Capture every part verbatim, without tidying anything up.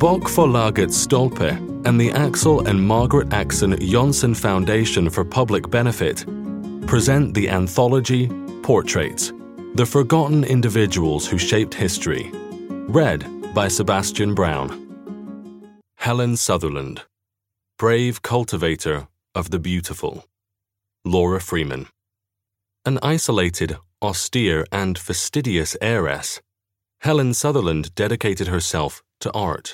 Bokförlaget Stolpe and the Axel and Margaret Axon Jonsson Foundation for Public Benefit present the anthology Portraits, The Forgotten Individuals Who Shaped History, read by Sebastian Brown. Helen Sutherland, Brave Cultivator of the Beautiful. Laura Freeman. An isolated, austere, and fastidious heiress, Helen Sutherland dedicated herself to art.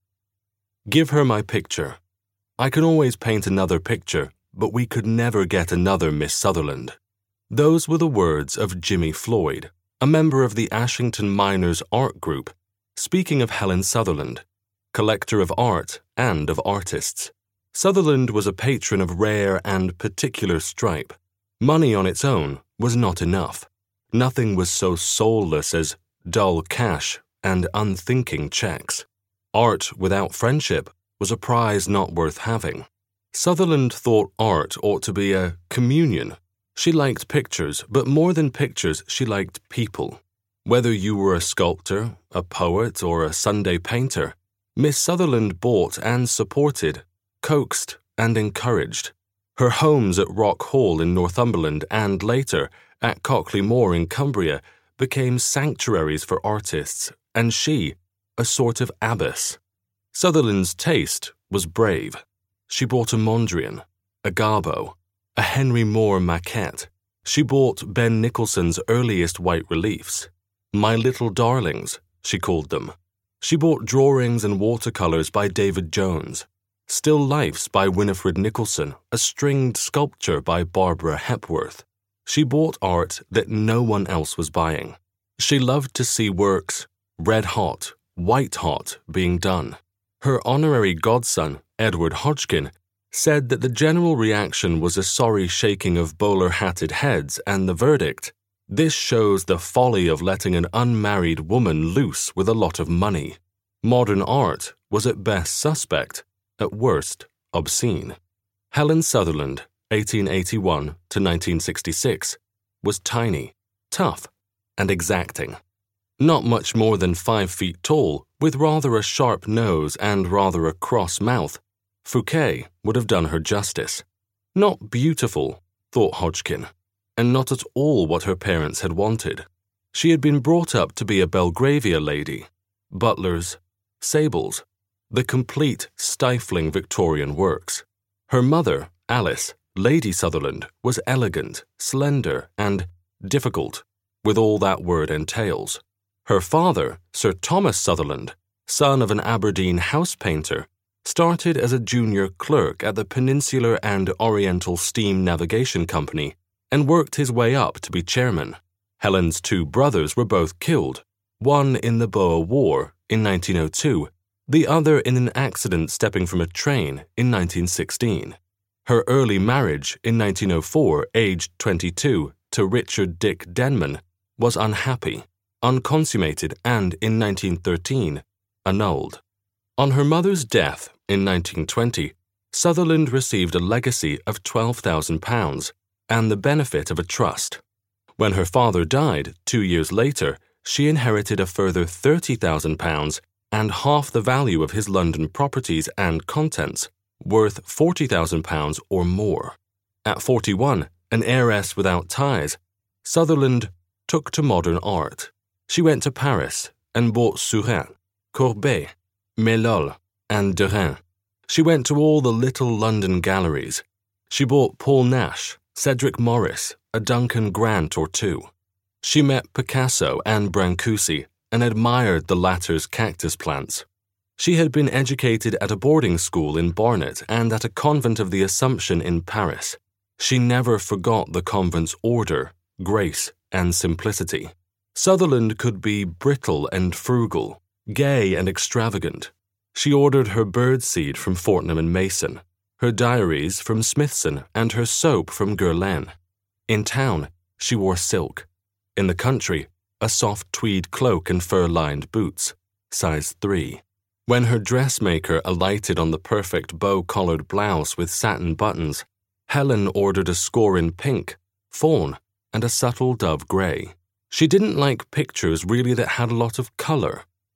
Give her my picture. I can always paint another picture, but we could never get another Miss Sutherland. Those were the words of Jimmy Floyd, a member of the Ashington Miners Art Group, speaking of Helen Sutherland, collector of art and of artists. Sutherland was a patron of rare and particular stripe. Money on its own was not enough. Nothing was so soulless as dull cash and unthinking checks. Art without friendship was a prize not worth having. Sutherland thought art ought to be a communion. She liked pictures, but more than pictures, she liked people. Whether you were a sculptor, a poet, or a Sunday painter, Miss Sutherland bought and supported, coaxed and encouraged. Her homes at Rock Hall in Northumberland and later at Cockley Moor in Cumbria became sanctuaries for artists, and she, a sort of abbess. Sutherland's taste was brave. She bought a Mondrian, a Garbo, a Henry Moore maquette. She bought Ben Nicholson's earliest white reliefs. My Little Darlings, she called them. She bought drawings and watercolors by David Jones, still lifes by Winifred Nicholson, a stringed sculpture by Barbara Hepworth. She bought art that no one else was buying. She loved to see works, red hot, white hot, being done. Her honorary godson, Edward Hodgkin, said that the general reaction was a sorry shaking of bowler-hatted heads and the verdict, "This shows the folly of letting an unmarried woman loose with a lot of money." Modern art was at best suspect, at worst obscene. Helen Sutherland, eighteen eighty-one to nineteen sixty-six, was tiny, tough, and exacting. Not much more than five feet tall, with rather a sharp nose and rather a cross mouth, Fouquet would have done her justice. Not beautiful, thought Hodgkin, and not at all what her parents had wanted. She had been brought up to be a Belgravia lady, butlers, sables, the complete, stifling Victorian works. Her mother, Alice, Lady Sutherland, was elegant, slender, and difficult, with all that word entails. Her father, Sir Thomas Sutherland, son of an Aberdeen house painter, started as a junior clerk at the Peninsular and Oriental Steam Navigation Company and worked his way up to be chairman. Helen's two brothers were both killed, one in the Boer War in nineteen oh two, the other in an accident stepping from a train in nineteen sixteen. Her early marriage in nineteen oh four, aged twenty-two, to Richard Dick Denman, was unhappy, unconsummated, and in nineteen thirteen, annulled. On her mother's death in nineteen twenty, Sutherland received a legacy of twelve thousand pounds and the benefit of a trust. When her father died two years later, she inherited a further thirty thousand pounds and half the value of his London properties and contents, worth forty thousand pounds or more. At forty-one, an heiress without ties, Sutherland took to modern art. She went to Paris and bought Seurat, Courbet, Melol, and Derain. She went to all the little London galleries. She bought Paul Nash, Cedric Morris, a Duncan Grant or two. She met Picasso and Brancusi and admired the latter's cactus plants. She had been educated at a boarding school in Barnet and at a convent of the Assumption in Paris. She never forgot the convent's order, grace, and simplicity. Sutherland could be brittle and frugal, gay and extravagant. She ordered her birdseed from Fortnum and Mason, her diaries from Smithson, and her soap from Guerlain. In town, she wore silk. In the country, a soft tweed cloak and fur-lined boots, size three. When her dressmaker alighted on the perfect bow-collared blouse with satin buttons, Helen ordered a score in pink, fawn, and a subtle dove grey. She didn't like pictures really that had a lot of colour.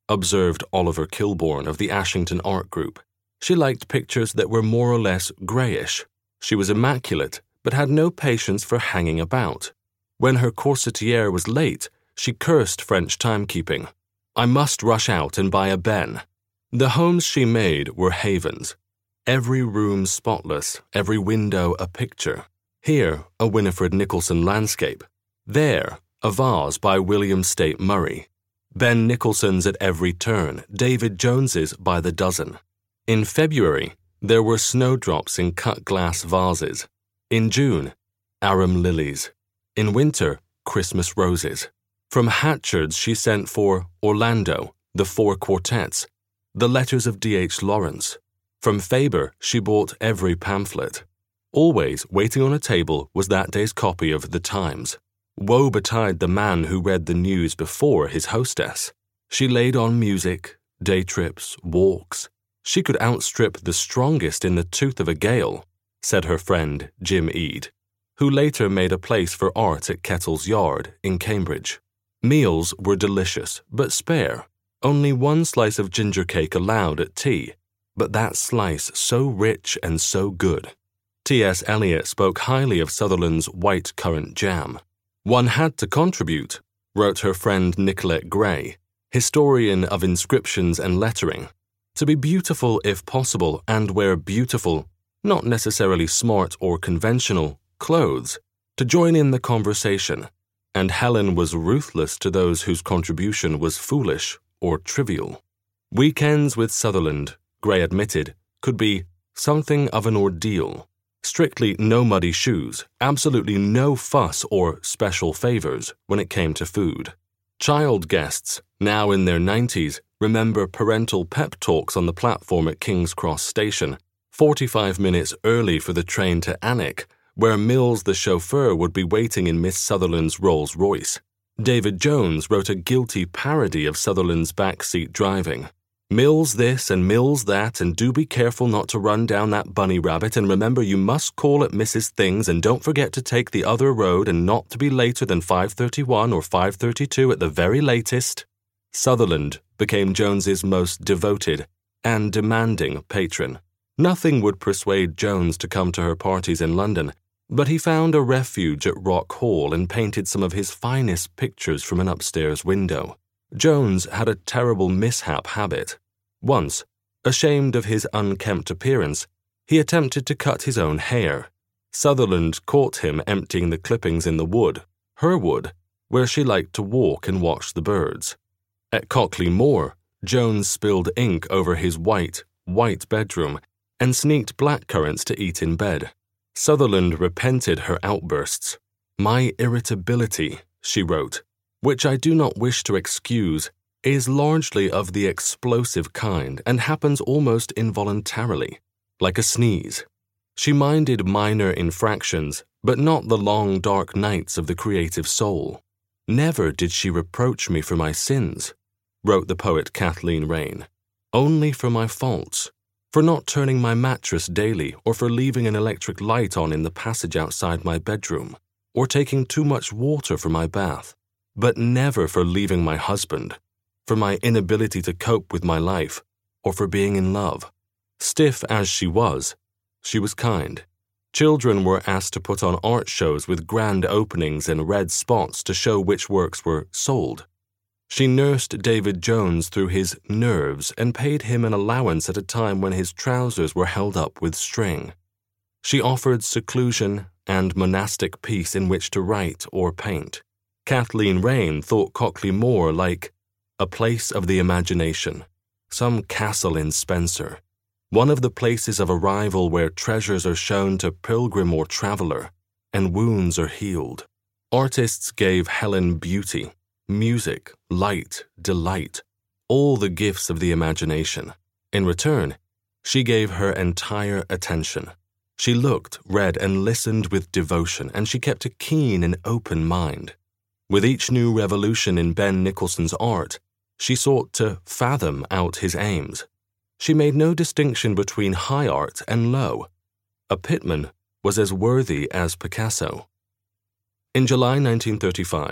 observed Oliver Kilbourne of the Ashington Art Group. She liked pictures that were more or less greyish. She was immaculate, but had no patience for hanging about. When her corsetiere was late, she cursed French timekeeping. I must rush out and buy a ben. The homes she made were havens. Every room spotless, every window a picture. Here, a Winifred Nicholson landscape. There, a vase by William State Murray. Ben Nicholson's at every turn, David Jones's by the dozen. In February, there were snowdrops in cut glass vases. In June, arum lilies. In winter, Christmas roses. From Hatchard's she sent for Orlando, the Four Quartets, the letters of D H Lawrence. From Faber she bought every pamphlet. Always waiting on a table was that day's copy of The Times. Woe betide the man who read the news before his hostess. She laid on music, day trips, walks. She could outstrip the strongest in the tooth of a gale, said her friend Jim Eade, who later made a place for art at Kettle's Yard in Cambridge. Meals were delicious, but spare. Only one slice of ginger cake allowed at tea, but that slice so rich and so good. T S Eliot spoke highly of Sutherland's white currant jam. One had to contribute, wrote her friend Nicolette Gray, historian of inscriptions and lettering, to be beautiful if possible and wear beautiful, not necessarily smart or conventional, clothes, to join in the conversation, and Helen was ruthless to those whose contribution was foolish or trivial. Weekends with Sutherland, Gray admitted, could be something of an ordeal. Strictly no muddy shoes, absolutely no fuss or special favors when it came to food. Child guests, now in their nineties, remember parental pep talks on the platform at King's Cross Station, forty-five minutes early for the train to Alnwick, where Mills the chauffeur would be waiting in Miss Sutherland's Rolls-Royce. David Jones wrote a guilty parody of Sutherland's backseat driving. Mills this and Mills that, and do be careful not to run down that bunny rabbit, and remember you must call at Missus Things, and don't forget to take the other road and not to be later than five thirty-one or five thirty-two at the very latest. Sutherland became Jones's most devoted and demanding patron. Nothing would persuade Jones to come to her parties in London, but he found a refuge at Rock Hall and painted some of his finest pictures from an upstairs window. Jones had a terrible mishap habit. Once, ashamed of his unkempt appearance, he attempted to cut his own hair. Sutherland caught him emptying the clippings in the wood, her wood, where she liked to walk and watch the birds. At Cockley Moor, Jones spilled ink over his white, white bedroom and sneaked blackcurrants to eat in bed. Sutherland repented her outbursts. "My irritability," she wrote, "which I do not wish to excuse, is largely of the explosive kind and happens almost involuntarily, like a sneeze." She minded minor infractions, but not the long dark nights of the creative soul. "Never did she reproach me for my sins," wrote the poet Kathleen Raine, "only for my faults, for not turning my mattress daily or for leaving an electric light on in the passage outside my bedroom, or taking too much water for my bath, but never for leaving my husband, for my inability to cope with my life, or for being in love." Stiff as she was, she was kind. Children were asked to put on art shows with grand openings and red spots to show which works were sold. She nursed David Jones through his nerves and paid him an allowance at a time when his trousers were held up with string. She offered seclusion and monastic peace in which to write or paint. Kathleen Raine thought Cockley Moor like a place of the imagination, some castle in Spenser, one of the places of arrival where treasures are shown to pilgrim or traveler, and wounds are healed. Artists gave Helen beauty, music, light, delight, all the gifts of the imagination. In return, she gave her entire attention. She looked, read, and listened with devotion, and she kept a keen and open mind. With each new revolution in Ben Nicholson's art, she sought to fathom out his aims. She made no distinction between high art and low. A Pitman was as worthy as Picasso. In July nineteen thirty-five,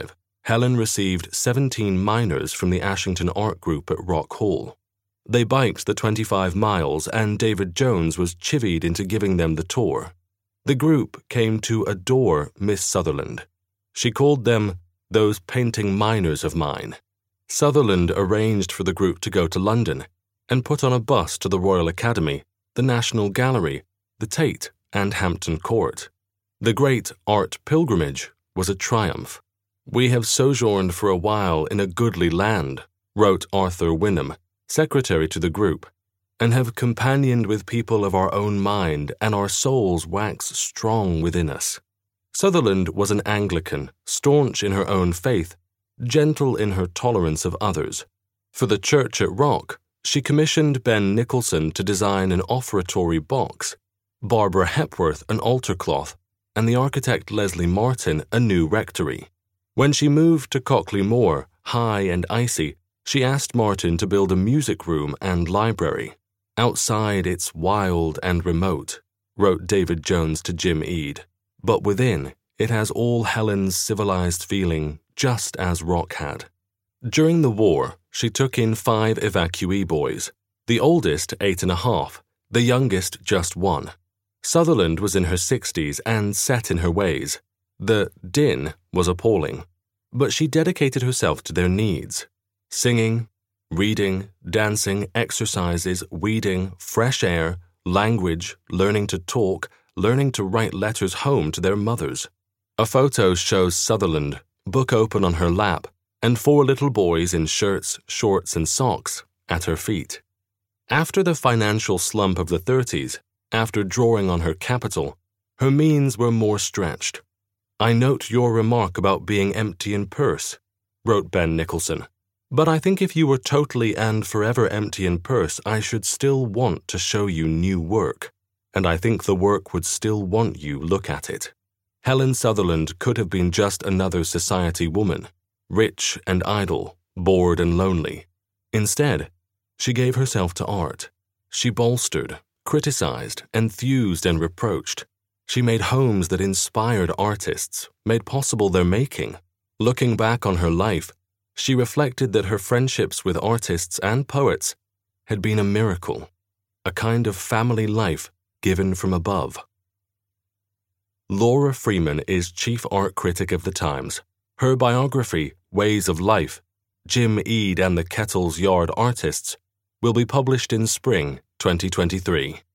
Helen received seventeen minors from the Ashington Art Group at Rock Hall. They biked the twenty-five miles, and David Jones was chivied into giving them the tour. The group came to adore Miss Sutherland. She called them those painting minors of mine. Sutherland arranged for the group to go to London and put on a bus to the Royal Academy, the National Gallery, the Tate, and Hampton Court. The great art pilgrimage was a triumph. "We have sojourned for a while in a goodly land," wrote Arthur Wynnham, secretary to the group, "and have companioned with people of our own mind, and our souls wax strong within us." Sutherland was an Anglican, staunch in her own faith, gentle in her tolerance of others. For the church at Rock, she commissioned Ben Nicholson to design an offertory box, Barbara Hepworth an altar cloth, and the architect Leslie Martin a new rectory. When she moved to Cockley Moor, high and icy, she asked Martin to build a music room and library. "Outside it's wild and remote," wrote David Jones to Jim Eade, "but within it has all Helen's civilized feeling, just as Rock had." During the war, she took in five evacuee boys, the oldest eight and a half, the youngest just one. Sutherland was in her sixties and set in her ways. The din was appalling, but she dedicated herself to their needs. Singing, reading, dancing, exercises, weeding, fresh air, language, learning to talk, learning to write letters home to their mothers. A photo shows Sutherland, book open on her lap, and four little boys in shirts, shorts, and socks at her feet. After the financial slump of the thirties, after drawing on her capital, her means were more stretched. "I note your remark about being empty in purse," wrote Ben Nicholson. "But I think if you were totally and forever empty in purse, I should still want to show you new work, and I think the work would still want you look at it." Helen Sutherland could have been just another society woman, rich and idle, bored and lonely. Instead, she gave herself to art. She bolstered, criticized, enthused, and reproached. She made homes that inspired artists, made possible their making. Looking back on her life, she reflected that her friendships with artists and poets had been a miracle, a kind of family life given from above. Laura Freeman is chief art critic of The Times. Her biography, Ways of Life, Jim Eade and the Kettle's Yard Artists, will be published in spring twenty twenty-three.